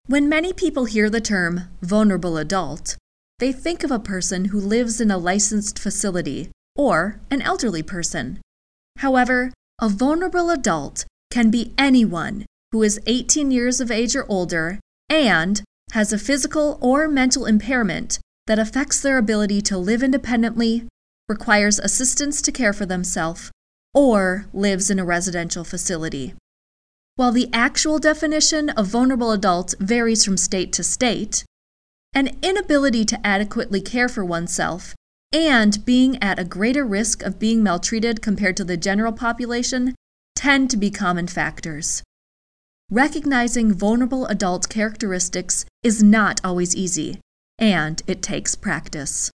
When many people hear the term vulnerable adult, they think of a person who lives in a licensed facility or an elderly person. However, a vulnerable adult can be anyone who is 18 years of age or older and has a physical or mental impairment that affects their ability to live independently, requires assistance to care for themselves, or lives in a residential facility. While the actual definition of vulnerable adult varies from state to state, an inability to adequately care for oneself and being at a greater risk of being maltreated compared to the general population tend to be common factors. Recognizing vulnerable adult characteristics is not always easy, and it takes practice.